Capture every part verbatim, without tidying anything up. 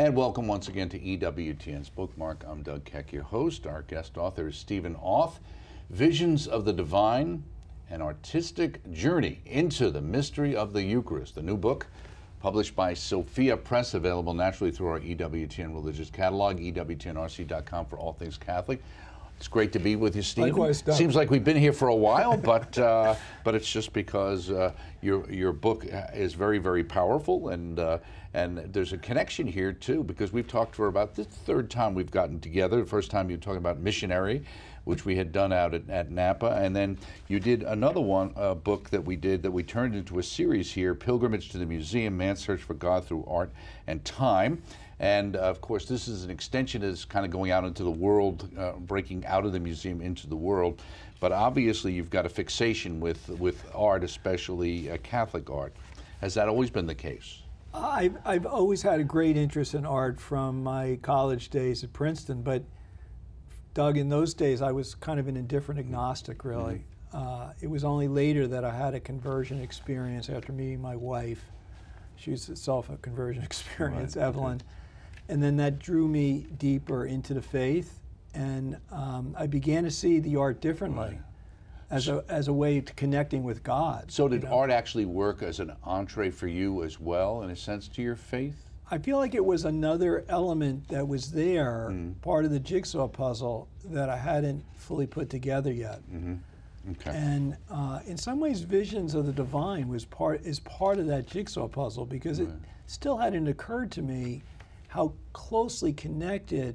And welcome once again to E W T N's Bookmark. I'm Doug Keck, your host. Our guest author is Stephen Auth. Visions of the Divine, an Artistic Journey into the Mystery of the Eucharist. The new book, published by Sophia Press, available naturally through our E W T N religious catalog, E W T N R C dot com for all things Catholic. It's great to be with you, Stephen. Likewise, Doug. Seems like we've been here for a while, but uh, but it's just because uh, your your book is very, very powerful, and uh, and there's a connection here too, because we've talked for about the third time we've gotten together. The first time you were talking about missionary, which we had done out at, at Napa, and then you did another one uh, book that we did that we turned into a series here, Pilgrimage to the Museum: Man's Search for God Through Art and Time. And uh, of course, this is an extension that's kind of going out into the world, uh, breaking out of the museum into the world. But obviously, you've got a fixation with with art, especially uh, Catholic art. Has that always been the case? I've, I've always had a great interest in art from my college days at Princeton. But, Doug, in those days, I was kind of an indifferent agnostic, really. Mm-hmm. uh, it was only later that I had a conversion experience after meeting my wife. She was itself a conversion experience, right. Evelyn. Okay. And then that drew me deeper into the faith, and um, I began to see the art differently, right. as a as a way to connecting with God. So did you know? art actually work as an entree for you as well, in a sense, to your faith? I feel like it was another element that was there, mm. part of the jigsaw puzzle that I hadn't fully put together yet. Mm-hmm. Okay. And uh, in some ways, Visions of the Divine was part is part of that jigsaw puzzle, because right. it still hadn't occurred to me how closely connected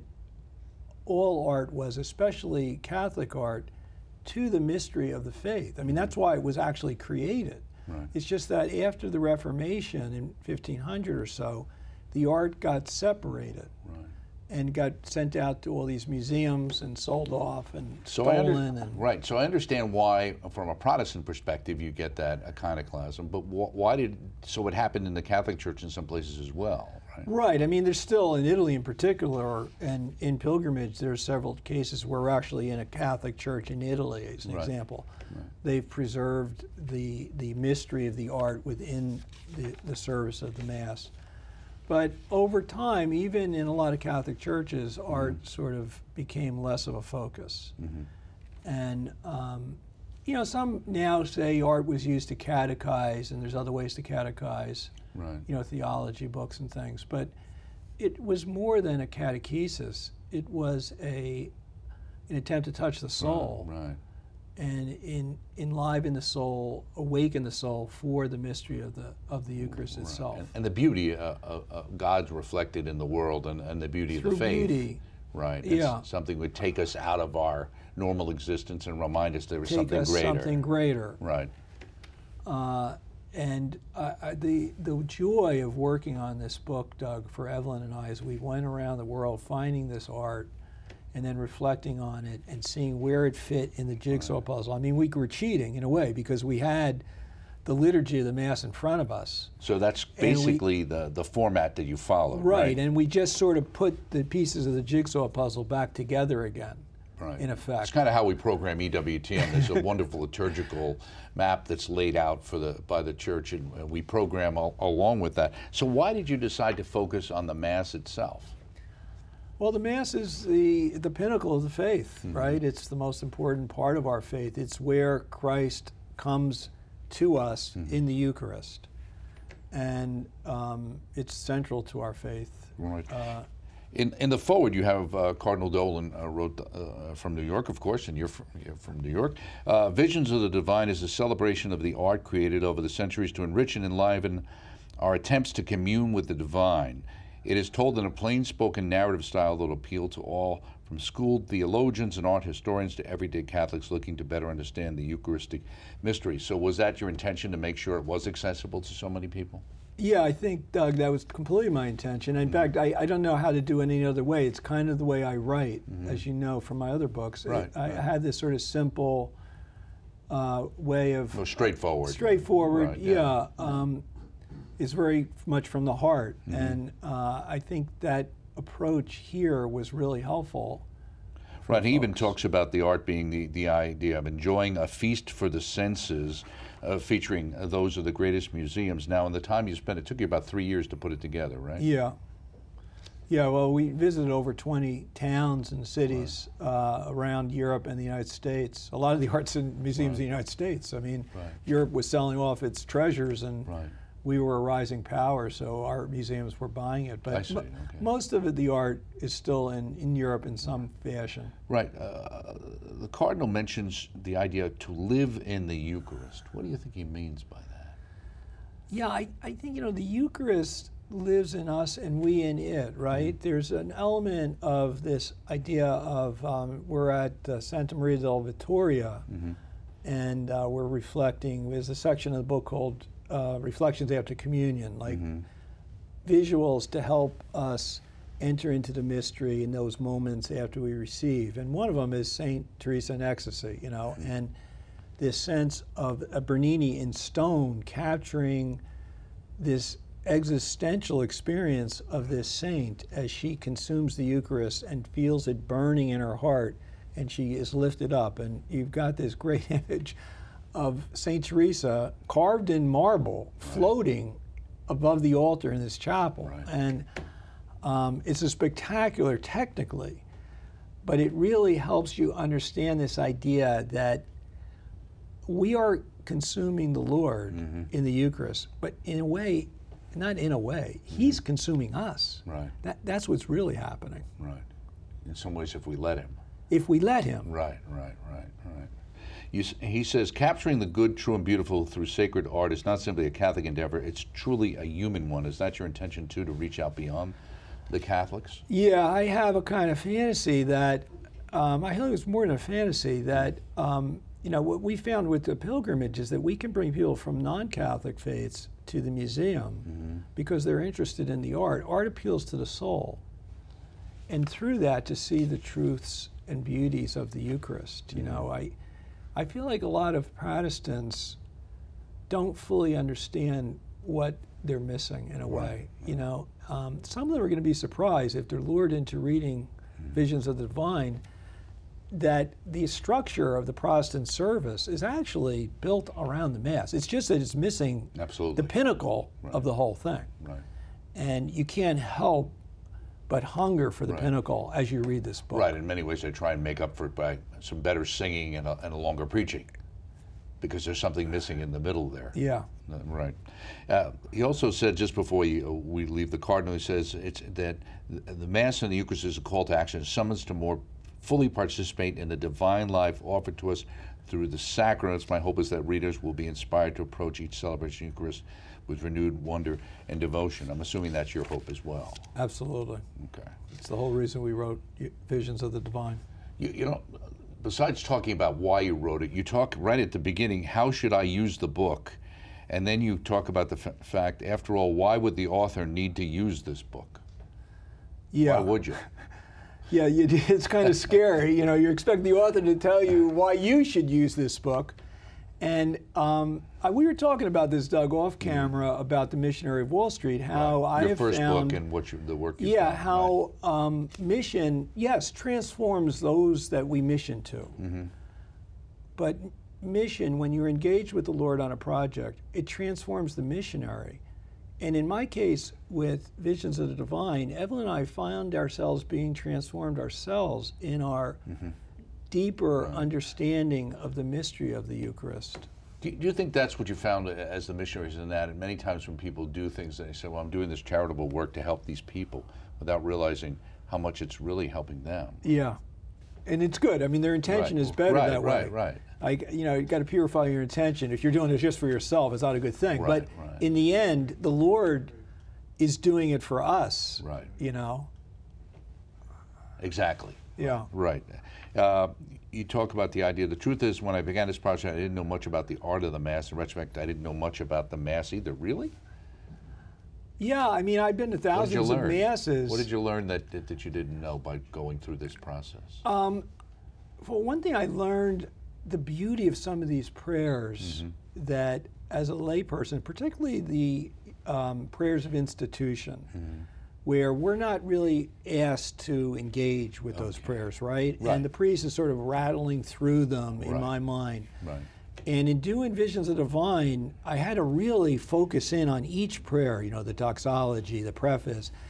all art was, especially Catholic art, to the mystery of the faith. I mean, that's why it was actually created. Right. It's just that after the Reformation in fifteen hundred or so, the art got separated. Right. And got sent out to all these museums and sold off and so stolen. I under, and right. So I understand why, from a Protestant perspective, you get that iconoclasm. But wh why did so? It happened in the Catholic Church in some places as well, right? Right. I mean, there's still in Italy in particular, and in pilgrimage, there are several cases where we're actually in a Catholic church in Italy, as an right. example. Right. They've preserved the the mystery of the art within the, the service of the Mass. But over time, even in a lot of Catholic churches, mm-hmm. art sort of became less of a focus. Mm-hmm. And, um, you know, some now say art was used to catechize, and there's other ways to catechize, right. you know, theology books and things. But it was more than a catechesis. It was a an attempt to touch the soul. Right. right. And in, enliven the soul, awaken the soul for the mystery of the of the Eucharist right. itself. And, and the beauty uh, of uh, God's reflected in the world, and, and the beauty Through of the faith. Beauty. Right. Yeah. It's something would take us out of our normal existence and remind us there was take something us greater. something greater. Right. Uh, and uh, the the joy of working on this book, Doug, for Evelyn and I, as we went around the world finding this art, and then reflecting on it and seeing where it fit in the jigsaw right. puzzle. I mean, we were cheating in a way, because we had the liturgy of the Mass in front of us. So that's basically we, the, the format that you follow, right, right? And we just sort of put the pieces of the jigsaw puzzle back together again, right. in effect. It's kind of how we program E W T N. There's a wonderful liturgical map that's laid out for the by the Church, and we program al along with that. So why did you decide to focus on the Mass itself? Well, the Mass is the, the pinnacle of the faith, mm-hmm. right? It's the most important part of our faith. It's where Christ comes to us mm-hmm. in the Eucharist. And um, it's central to our faith. Right. Uh, in, in the foreword, you have uh, Cardinal Dolan uh, wrote uh, from New York, of course, and you're from, you're from New York. Uh, Visions of the Divine is a celebration of the art created over the centuries to enrich and enliven our attempts to commune with the divine. It is told in a plain-spoken narrative style that will appeal to all, from schooled theologians and art historians to everyday Catholics looking to better understand the Eucharistic mystery. So was that your intention, to make sure it was accessible to so many people? Yeah, I think, Doug, that was completely my intention. In mm-hmm. fact, I, I don't know how to do it any other way. It's kind of the way I write, mm-hmm. as you know from my other books. Right, I, right. I had this sort of simple uh, way of... Well, straightforward. Straightforward, right, yeah. yeah. Um, It's very much from the heart, mm-hmm. and uh, I think that approach here was really helpful. Right, he folks. even talks about the art being the, the idea of enjoying a feast for the senses, uh, featuring uh, those of the greatest museums. Now, in the time you spent, it took you about three years to put it together, right? Yeah. Yeah, well, we visited over twenty towns and cities right. uh, around Europe and the United States. A lot of the arts and museums right. in the United States. I mean, right. Europe was selling off its treasures, and right. we were a rising power, so our museums were buying it. But I see. Okay. most of it, the art, is still in, in Europe in some fashion. Right. Uh, the Cardinal mentions the idea to live in the Eucharist. What do you think he means by that? Yeah, I, I think, you know, the Eucharist lives in us and we in it, right? Mm-hmm. There's an element of this idea of, um, we're at uh, Santa Maria del Vittoria, mm-hmm. and uh, we're reflecting, there's a section of the book called uh, Reflections After Communion, like mm-hmm. visuals to help us enter into the mystery in those moments after we receive. And one of them is Saint Teresa in Ecstasy, you know, mm-hmm. and this sense of a Bernini in stone capturing this existential experience of this saint as she consumes the Eucharist and feels it burning in her heart, and she is lifted up. And you've got this great image of Saint Teresa carved in marble, right. floating above the altar in this chapel. Right. And um, it's a spectacular technically, but it really helps you understand this idea that we are consuming the Lord mm-hmm. in the Eucharist, but in a way, not in a way, he's mm-hmm. consuming us. Right. That, that's what's really happening. Right. In some ways, if we let him. If we let him. Right, right, right, right. You, he says, capturing the good, true, and beautiful through sacred art is not simply a Catholic endeavor, it's truly a human one. Is that your intention, too, to reach out beyond the Catholics? Yeah, I have a kind of fantasy that, um, I think it's more than a fantasy, that um, you know, what we found with the pilgrimage is that we can bring people from non-Catholic faiths to the museum mm-hmm. because they're interested in the art. Art appeals to the soul. And through that, to see the truths and beauties of the Eucharist. You mm-hmm. know, I, I feel like a lot of Protestants don't fully understand what they're missing in a right. way. You know, um, some of them are going to be surprised if they're lured into reading mm-hmm. Visions of the Divine, that the structure of the Protestant service is actually built around the Mass. It's just that it's missing Absolutely. the pinnacle right. of the whole thing. Right. And you can't help but hunger for the right. pinnacle as you read this book. Right, in many ways they try and make up for it by some better singing and a, and a longer preaching, because there's something missing in the middle there. Yeah. Uh, right. Uh, he also said, just before we, uh, we leave the Cardinal, he says it's that the Mass and the Eucharist is a call to action, a summons to more fully participate in the divine life offered to us through the sacraments. My hope is that readers will be inspired to approach each celebration of Eucharist with renewed wonder and devotion. I'm assuming that's your hope as well. Absolutely. Okay. It's the whole reason we wrote Visions of the Divine. You, you know, besides talking about why you wrote it, you talk right at the beginning, how should I use the book? And then you talk about the f fact, after all, why would the author need to use this book? Yeah. Why would you? Yeah, you, it's kind of scary. You know, you expect the author to tell you why you should use this book. And um, I, we were talking about this, Doug, off camera, mm. about The Missionary of Wall Street, how right. I Your have first found, book and what you, the work you've yeah, done. how right. um, mission, yes, transforms those that we mission to. Mm-hmm. But mission, when you're engaged with the Lord on a project, it transforms the missionary. And in my case, with Visions of the Divine, Evelyn and I found ourselves being transformed ourselves in our mm-hmm. deeper right. understanding of the mystery of the Eucharist. Do you, do you think that's what you found as the missionaries in that? And many times when people do things, they say, well, I'm doing this charitable work to help these people, without realizing how much it's really helping them. Yeah. And it's good. I mean, their intention right. is better right, that right, way. Right, right. I, you know, you've got to purify your intention. If you're doing it just for yourself, it's not a good thing. Right, but right. in the end, the Lord is doing it for us. Right. You know? Exactly. Yeah. Right. Uh, you talk about the idea. The truth is, when I began this project, I didn't know much about the art of the Mass. In retrospect, I didn't know much about the Mass either. Really? Yeah, I mean, I've been to thousands of Masses. What did you learn that, that, that you didn't know by going through this process? Um, for one thing, I learned the beauty of some of these prayers mm-hmm. that, as a layperson, particularly the um, prayers of institution, mm-hmm. where we're not really asked to engage with okay. those prayers, right? right? And the priest is sort of rattling through them right. in my mind. Right. And in doing Visions of the Divine, I had to really focus in on each prayer, you know, the doxology, the preface,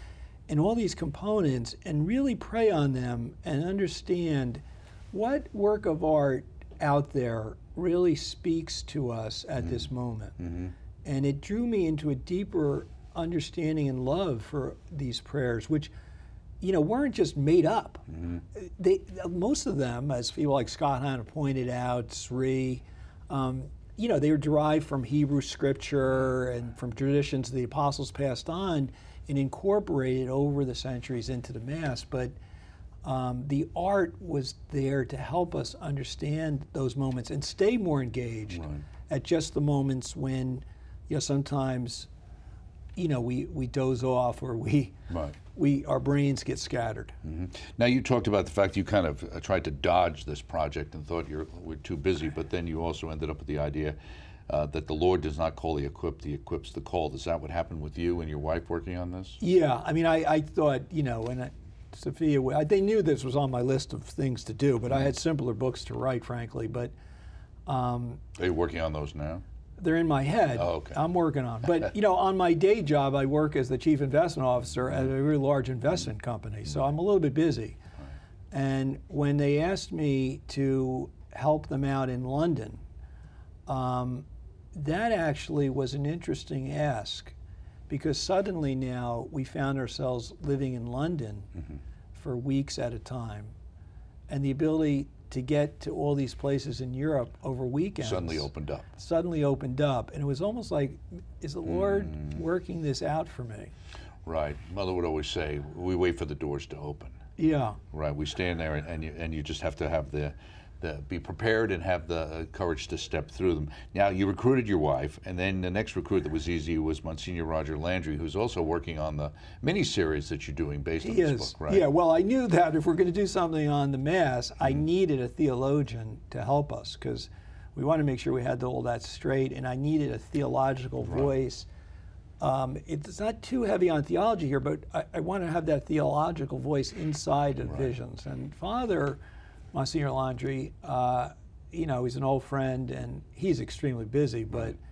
and all these components and really pray on them and understand what work of art out there really speaks to us at mm-hmm. this moment. Mm-hmm. And it drew me into a deeper understanding and love for these prayers, which, you know, weren't just made up. Mm-hmm. They, most of them, as people like Scott Hahn pointed out, Sri, um, you know, they were derived from Hebrew scripture and from traditions the apostles passed on and incorporated over the centuries into the Mass. But um, the art was there to help us understand those moments and stay more engaged right. at just the moments when, you know, sometimes, you know, we, we doze off or we, right. we our brains get scattered. Mm-hmm. Now, you talked about the fact you kind of uh, tried to dodge this project and thought you were too busy, but then you also ended up with the idea uh, that the Lord does not call the equipped, he equips the called. Is that what happened with you and your wife working on this? Yeah, I mean, I, I thought, you know, and I, Sophia, I, they knew this was on my list of things to do, but mm-hmm. I had simpler books to write, frankly. But um, are you working on those now? They're in my head. Oh, okay. I'm working on. But you know, on my day job, I work as the chief investment officer at a very large investment company. So I'm a little bit busy. Right. And when they asked me to help them out in London, um, that actually was an interesting ask, because suddenly now we found ourselves living in London mm-hmm. for weeks at a time, and the ability to get to all these places in Europe over weekends suddenly opened up. Suddenly opened up, and it was almost like, is the Lord mm. working this out for me? Right. Mother would always say, we wait for the doors to open. Yeah. Right. We stand there, and, and you and you just have to have the, the be prepared and have the uh, courage to step through them. Now, you recruited your wife, and then the next recruit that was easy was Monsignor Roger Landry, who's also working on the mini-series that you're doing based on he this is. book, right? Yeah, well, I knew that if we're going to do something on the Mass, mm-hmm. I needed a theologian to help us, because we want to make sure we had all that straight, and I needed a theological right. voice. Um, it's not too heavy on theology here, but I, I want to have that theological voice inside of right. visions. And Father Monsignor Landry, uh, you know, he's an old friend, and he's extremely busy, but right.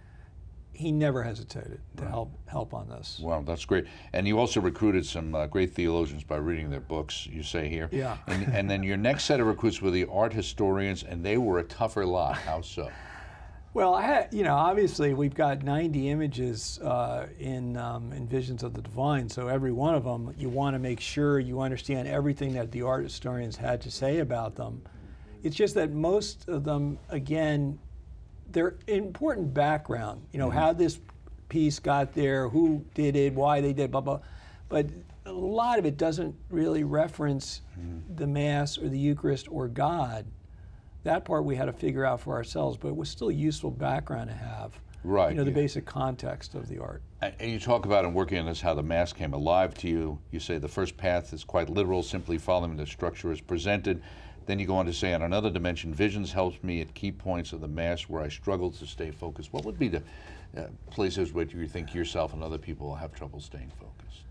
he never hesitated to right. help help on this. Wow, that's great. And you also recruited some uh, great theologians by reading their books, you say here. Yeah. And, and then your next set of recruits were the art historians, and they were a tougher lot. How so? Well, I had, you know, obviously we've got ninety images uh, in um, in Visions of the Divine, so every one of them, you want to make sure you understand everything that the art historians had to say about them. It's just that most of them, again, they're important background. You know, mm-hmm. how this piece got there, who did it, why they did, blah, blah. But a lot of it doesn't really reference mm-hmm. the Mass or the Eucharist or God. That part we had to figure out for ourselves, but it was still a useful background to have. Right. You know, the yeah. basic context of the art. And you talk about in working on this how the Mass came alive to you. You say the first path is quite literal, simply following the structure as presented. Then you go on to say, on another dimension, visions helps me at key points of the Mass where I struggle to stay focused. What would be the uh, places where you think yourself and other people have trouble staying focused?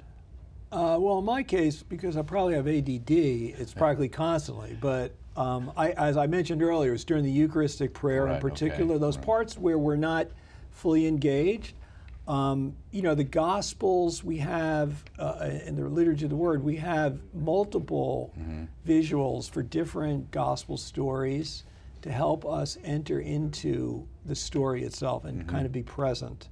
Uh, well, in my case, because I probably have A D D, it's practically constantly. But um, I, as I mentioned earlier, it's during the Eucharistic prayer right, in particular, okay, those right. parts where we're not fully engaged. Um, you know, the Gospels we have, uh, in the liturgy of the Word, we have multiple mm-hmm. visuals for different Gospel stories to help us enter into the story itself and mm-hmm. kind of be present.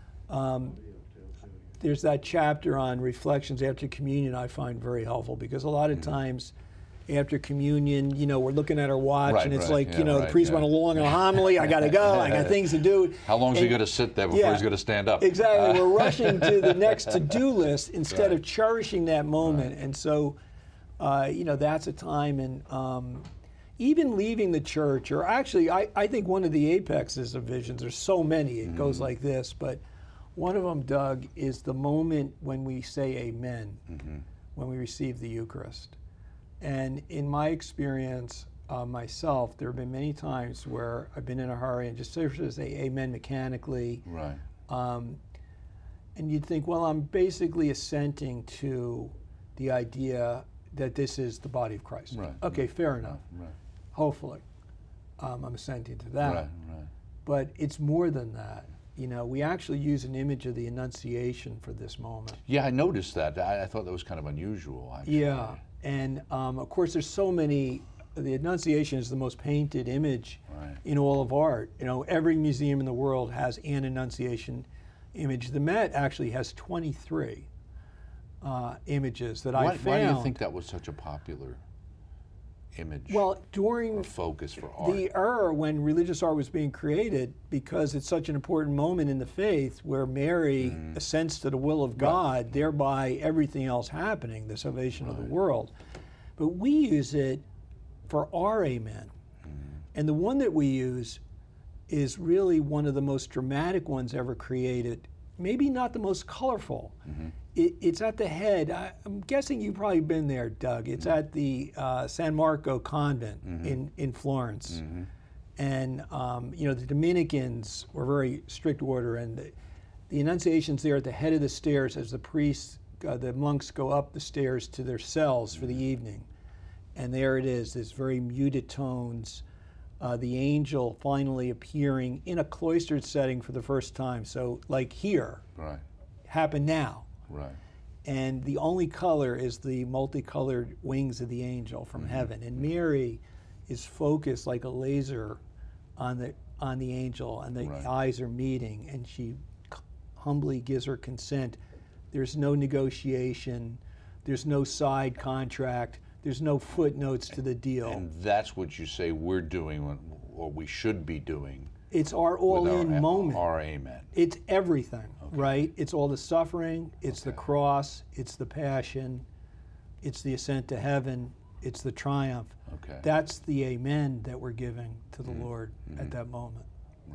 Um, there's that chapter on reflections after communion I find very helpful, because a lot of mm-hmm. times after communion, you know, we're looking at our watch right, and it's right, like, yeah, you know, right, the priest yeah. went along in a homily, I gotta go, I got things to do. How long is and, he gonna sit there before yeah, he's gonna stand up? Exactly, uh, we're rushing to the next to-do list instead right. of cherishing that moment. Right. And so, uh, you know, that's a time, and um, even leaving the church, or actually, I, I think one of the apexes of visions, there's so many, it mm-hmm. goes like this, but one of them, Doug, is the moment when we say amen, mm-hmm. when we receive the Eucharist. And in my experience uh, myself, there have been many times where I've been in a hurry and just sort of say amen mechanically. Right. Um, and you'd think, well, I'm basically assenting to the idea that this is the body of Christ. Right. Okay, right. fair enough. Right. Hopefully. Um, I'm assenting to that. Right, right. But it's more than that. you know, we actually use an image of the Annunciation for this moment. Yeah, I noticed that. I, I thought that was kind of unusual, actually. Yeah, and um, of course there's so many, the Annunciation is the most painted image Right. in all of art. You know, every museum in the world has an Annunciation image. The Met actually has twenty-three uh, images that Why, I found. why do you think that was such a popular image Well, during or focus for art? the era when religious art was being created, because it's such an important moment in the faith where Mary Mm. assents to the will of God, thereby everything else happening, the salvation of the world. But we use it for our amen. Mm. And the one that we use is really one of the most dramatic ones ever created. Maybe not the most colorful. Mm-hmm. It, it's at the head. I, I'm guessing you've probably been there, Doug. It's Mm-hmm. at the uh, San Marco convent Mm-hmm. in, in Florence. Mm-hmm. And, um, you know, the Dominicans were very strict order, and the, the Annunciation's there at the head of the stairs as the priests, uh, the monks go up the stairs to their cells for the evening. And there it is, this very muted tones. Uh, the angel finally appearing in a cloistered setting for the first time. So, like here, Right, happened now. right. And the only color is the multicolored wings of the angel from heaven. And Mary is focused like a laser on the on the angel, and the Right. eyes are meeting, and she c- humbly gives her consent. There's no negotiation. There's no side contract. There's no footnotes to the deal. And that's what you say we're doing, when, what we should be doing. It's our with all-in our, moment. Our amen. It's everything, right? It's all the suffering, it's the Okay. cross, it's the passion, it's the ascent to heaven, it's the triumph. Okay. That's the amen that we're giving to the Lord at that moment.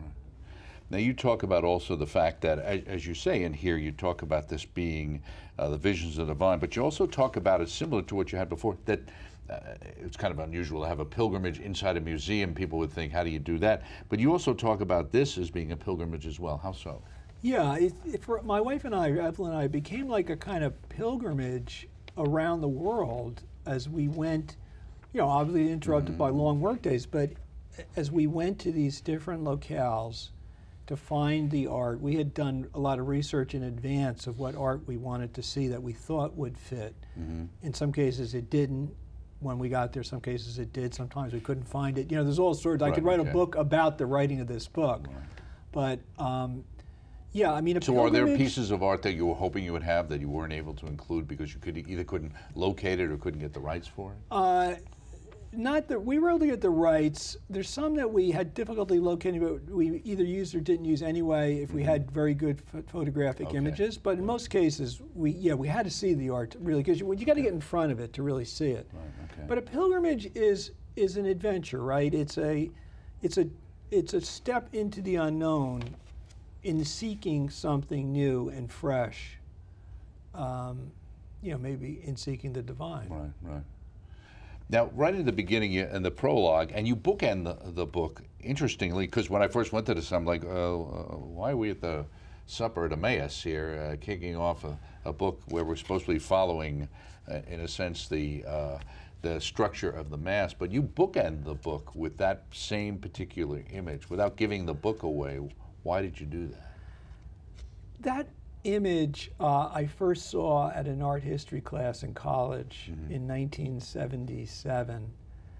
Now you talk about also the fact that, as, as you say in here, you talk about this being uh, the visions of the divine, but you also talk about it similar to what you had before, that uh, it's kind of unusual to have a pilgrimage inside a museum. People would think, how do you do that? But you also talk about this as being a pilgrimage as well. How so? Yeah, it, it, for my wife and I, Evelyn and I, it became like a kind of pilgrimage around the world as we went, you know, obviously interrupted by long work days, but as we went to these different locales to find the art, we had done a lot of research in advance of what art we wanted to see that we thought would fit. Mm-hmm. In some cases it didn't. When we got there, some cases it did. Sometimes we couldn't find it. You know, there's all sorts. I Right, could write okay. a book about the writing of this book. But um, yeah, I mean, a So are there pilgrimage- pieces of art that you were hoping you would have that you weren't able to include because you could either couldn't locate it or couldn't get the rights for it? Uh, not that we were able to get the rights. There's some that we had difficulty locating, but we either used or didn't use anyway if we had very good ph photographic Okay. images. But in most cases, we yeah we had to see the art really, because you, you got to get in front of it to really see it. Right, okay. But a pilgrimage is is an adventure, right? It's a it's a it's a step into the unknown in seeking something new and fresh. Um, you know, maybe in seeking the divine. Right, right. Now, right in the beginning, you, in the prologue, and you bookend the, the book, interestingly, because when I first went to this, I'm like, uh, uh, why are we at the supper at Emmaus here, uh, kicking off a, a book where we're supposed to be following, uh, in a sense, the, uh, the structure of the Mass, but you bookend the book with that same particular image without giving the book away. Why did you do that? That image uh, I first saw at an art history class in college Mm-hmm. in nineteen seventy-seven,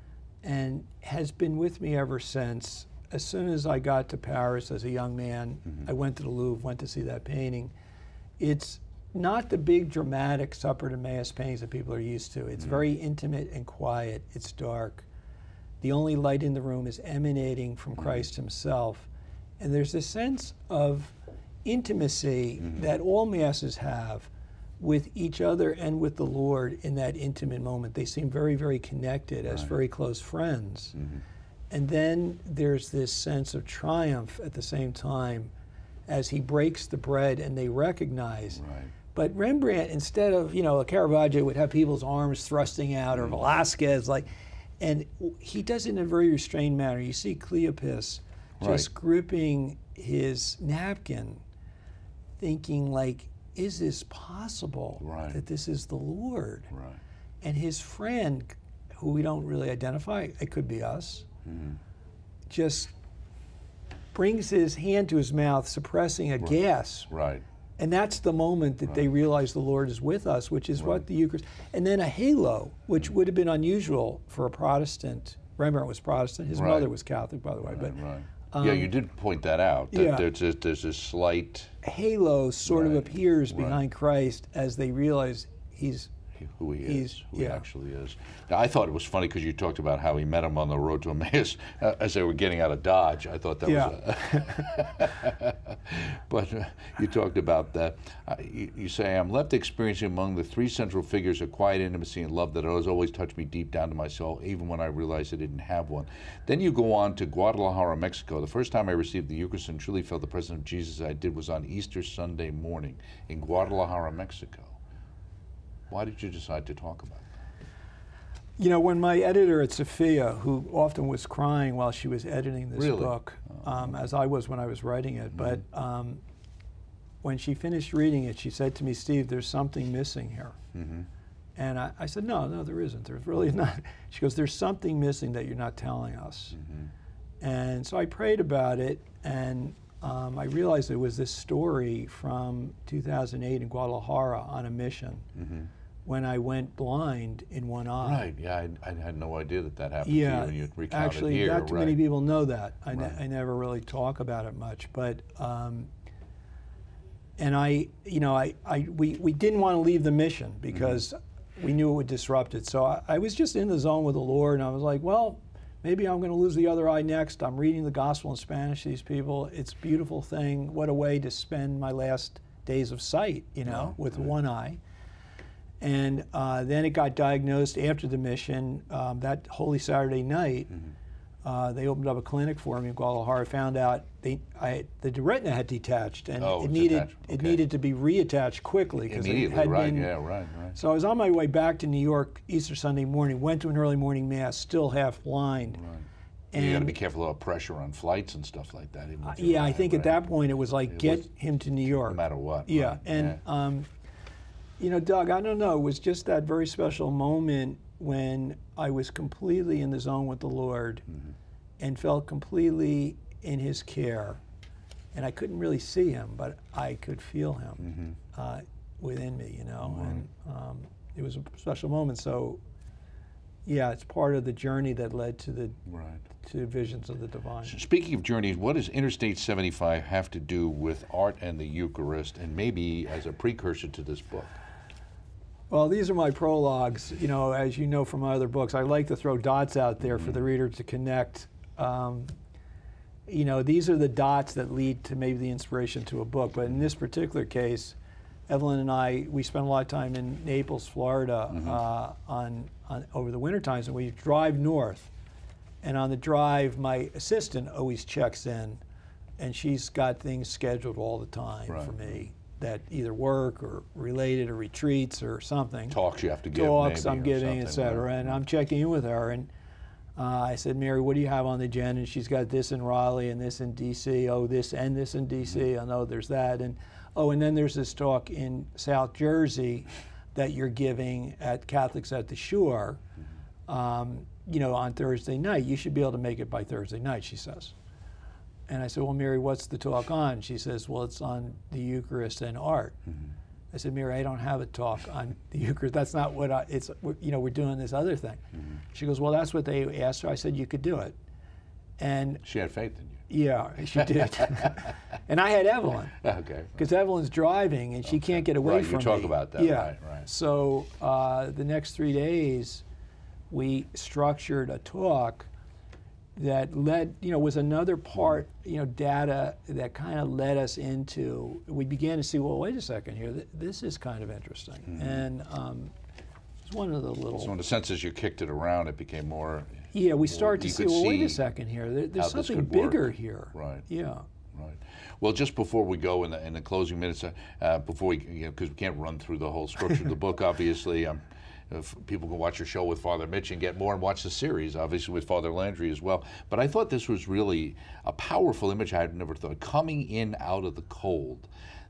and has been with me ever since. As soon as I got to Paris as a young man, Mm-hmm. I went to the Louvre, went to see that painting. It's not the big dramatic Supper to Emmaus paintings that people are used to. It's Mm-hmm. very intimate and quiet. It's dark. The only light in the room is emanating from Mm-hmm. Christ himself. And there's a sense of intimacy Mm-hmm. that all Masses have with each other and with the Lord in that intimate moment. They seem very, very connected as Right. very close friends. Mm-hmm. And then there's this sense of triumph at the same time as he breaks the bread and they recognize. Right. But Rembrandt, instead of, you know, a Caravaggio would have people's arms thrusting out, or Velázquez, like, and he does it in a very restrained manner. You see Cleopas just Right. gripping his napkin, thinking like, is this possible Right. that this is the Lord? Right. And his friend, who we don't really identify, it could be us, Mm-hmm. just brings his hand to his mouth, suppressing a Right. gasp. Right. And that's the moment that Right. they realize the Lord is with us, which is Right. what the Eucharist. And then a halo, which would have been unusual for a Protestant. Rembrandt was Protestant. His Right. mother was Catholic, by the way. But Right. right. yeah, um, you did point that out. That yeah. there's a, there's a slight halo sort of Right. appears Right. behind Christ as they realize he's. who he He's- is, who he yeah. actually is. Now, I thought it was funny because you talked about how he met him on the road to Emmaus uh, as they were getting out of Dodge. I thought that Yeah. was. A but uh, you talked about that. Uh, you, you say, I'm left experiencing among the three central figures a quiet intimacy and love that has always touched me deep down to my soul, even when I realized I didn't have one. Then you go on to Guadalajara, Mexico. The first time I received the Eucharist and truly felt the presence of Jesus I did was on Easter Sunday morning in Guadalajara, Mexico. Why did you decide to talk about that? You know, when my editor at Sophia, who often was crying while she was editing this Really? book, um, as I was when I was writing it, but um, when she finished reading it, she said to me, Steve, there's something missing here. Mm-hmm. And I, I said, no, no, there isn't. There's really not. She goes, there's something missing that you're not telling us. Mm-hmm. And so I prayed about it, and um, I realized it was this story from two thousand eight in Guadalajara on a mission. Mm-hmm. When I went blind in one eye. Right, yeah, I, I had no idea that that happened Yeah, to you, and you recounted actually, here, not too right? many people know that. I, ne- Right. I never really talk about it much, but um, and I, you know, I, I we, we didn't want to leave the mission because Mm-hmm. we knew it would disrupt it. So I, I was just in the zone with the Lord, and I was like, well, maybe I'm going to lose the other eye next. I'm reading the gospel in Spanish to these people. It's a beautiful thing. What a way to spend my last days of sight, you know, Right, with right. one eye. And uh, then it got diagnosed after the mission. Um, that Holy Saturday night, Mm-hmm. uh, they opened up a clinic for me in Guadalajara. Found out they, I, the retina had detached, and Oh, it it's needed attached. it Okay. needed to be reattached quickly because it Immediately, had right, been. yeah, right, right. So I was on my way back to New York Easter Sunday morning. Went to an early morning mass, still half blind. right. And you got to be careful about pressure on flights and stuff like that. Even uh, with your yeah, I eye, think right? at that point it was like, It get was- him to New York. No matter what. Yeah, right, and yeah. um, you know, Doug, I don't know. It was just that very special moment when I was completely in the zone with the Lord, Mm-hmm. and felt completely in His care, and I couldn't really see Him, but I could feel Him Mm-hmm. uh, within me. You know, Right. and um, it was a special moment. So, yeah, it's part of the journey that led to the Right. to visions of the divine. Speaking of journeys, what does Interstate seventy-five have to do with art and the Eucharist, and maybe as a precursor to this book? Well, these are my prologues. You know, as you know from my other books, I like to throw dots out there for the reader to connect. Um, you know, these are the dots that lead to maybe the inspiration to a book. But in this particular case, Evelyn and I, we spent a lot of time in Naples, Florida, uh, on, on over the winter times, and we drive north. And on the drive, my assistant always checks in, and she's got things scheduled all the time Right. for me that either work or related or retreats or something. Talks you have to give, Talks maybe, I'm or giving, et something, cetera. right, And right. I'm checking in with her, and uh, I said, Mary, what do you have on the agenda? And she's got this in Raleigh and this in D C. Oh, this and this in D C. Mm-hmm. I know there's that. And oh, and then there's this talk in South Jersey that you're giving at Catholics at the Shore, Mm-hmm. um, you know, on Thursday night. You should be able to make it by Thursday night, she says. And I said, well, Mary, what's the talk on? She says, well, it's on the Eucharist and art. Mm-hmm. I said, Mary, I don't have a talk on the Eucharist. That's not what I, it's, we're- you know, we're doing this other thing. Mm-hmm. She goes, well, that's what they asked her. I said, you could do it. And She had faith in you. yeah, she did. And I had Evelyn, Okay. because Evelyn's driving and she can't get away Right, you from talk me. about that, Yeah. right, right. So uh, the next three days, we structured a talk that led, you know, was another part, you know, data that kind of led us into, we began to see, well, wait a second here, th- this is kind of interesting. Mm-hmm. And um, it's one of the little, So in the sense as you kicked it around, it became more. yeah, we more- start to you see, could well, wait a see second here, there, there's how this something could work. bigger here. Right. Yeah. Right. Well, just before we go in the, in the closing minutes, uh, uh, before we, you know, because we can't run through the whole structure of the book, obviously, um, if people can watch your show with Father Mitch and get more and watch the series, obviously, with Father Landry as well. But I thought this was really a powerful image I had never thought. Coming in out of the cold,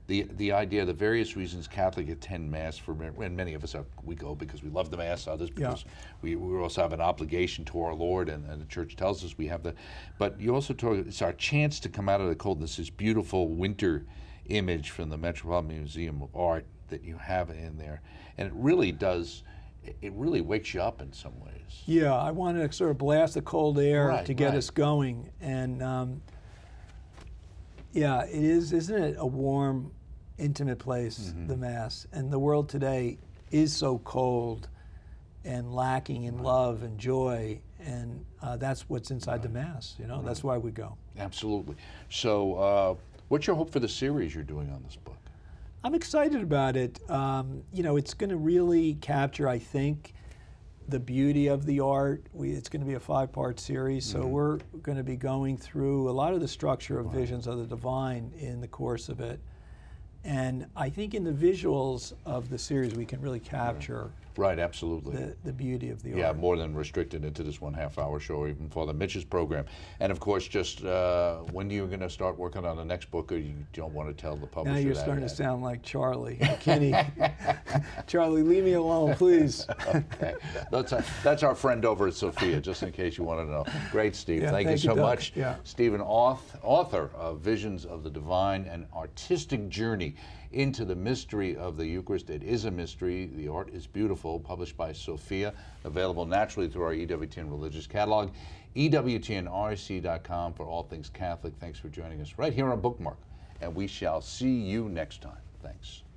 the the idea, the various reasons Catholic attend Mass for, and many of us are, we go because we love the Mass, others because Yeah. we, we also have an obligation to our Lord, and, and the Church tells us we have the. But you also talk, it's our chance to come out of the cold. This is beautiful winter image from the Metropolitan Museum of Art that you have in there, and it really does. It really wakes you up in some ways. Yeah, I wanted to sort of blast the cold air Right, to get right. us going, and um, yeah, it is, isn't it, a warm, intimate place, Mm-hmm. the Mass, and the world today is so cold and lacking in love and joy, and uh, that's what's inside the Mass. You know, that's why we go. Absolutely. So, uh, what's your hope for the series you're doing on this book? I'm excited about it. Um, you know, it's going to really capture, I think, the beauty of the art. We, it's going to be a five-part series, so Mm-hmm. we're going to be going through a lot of the structure of visions of the divine in the course of it. And I think in the visuals of the series, we can really capture Right, absolutely. the, the beauty of the Yeah, art. more than restricted into this one half hour show, or even Father Mitch's program. And of course, just uh, when are you going to start working on the next book, or you don't want to tell the publisher Now you're that starting yet? to sound like Charlie Kinney. Charlie, leave me alone, please. Okay. That's, our, that's our friend over at Sophia, just in case you want to know. Great, Steve. Yeah, thank, thank you you, so Doug. much. Yeah. Stephen Auth, author of Visions of the Divine, an artistic journey into the mystery of the Eucharist. It is a mystery. The art is beautiful, published by Sophia, available naturally through our E W T N religious catalog, E W T N R C dot com for all things Catholic. Thanks for joining us right here on Bookmark, and we shall see you next time. Thanks.